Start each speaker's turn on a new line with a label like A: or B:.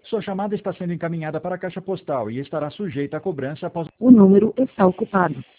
A: Sua chamada está sendo encaminhada para a caixa postal e estará sujeita a cobrança após...
B: O número está ocupado.